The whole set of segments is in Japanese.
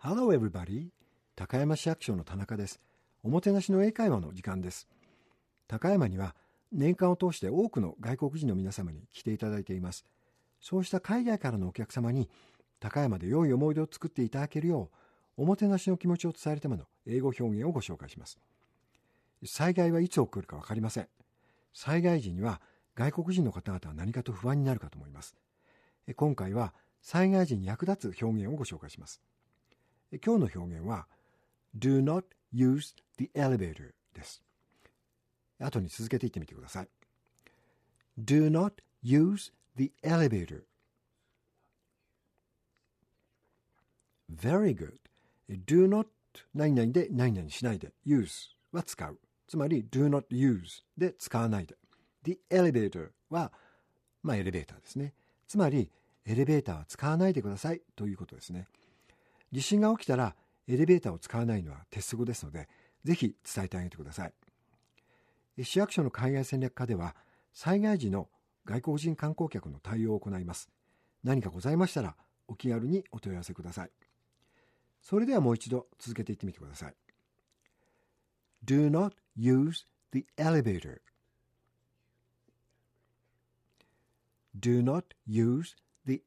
Hello everybody! 高山市役所の田中です。おもてなしの英会話の時間です。高山には年間を通して多くの外国人の皆様に来ていただいています。そうした海外からのお客様に高山で良い思い出を作っていただけるよう、おもてなしの気持ちを伝えるための英語表現をご紹介します。災害はいつ起こるか分かりません。災害時には外国人の方々は何かと不安になるかと思います。今回は災害時に役立つ表現をご紹介します。今日の表現は Do not use the elevator です。後に続けて言ってみてください。Do not use the elevator. Very good. Do not 何々で何々しないで use は使う。つまり do not use で使わないで。The elevator はエレベーターですね。つまりエレベーターは使わないでくださいということですね。地震が起きたらエレベーターを使わないのは鉄則ですので、ぜひ伝えてあげてください。市役所の海外戦略課では、災害時の外国人観光客の対応を行います。何かございましたら、お気軽にお問い合わせください。それではもう一度続けていってみてください。Do not use the elevator. Do not use the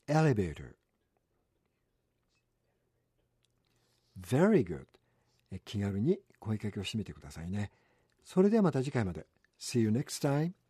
elevator.Very good. 気軽に声かけをしてみてくださいね。それではまた次回まで。See you next time.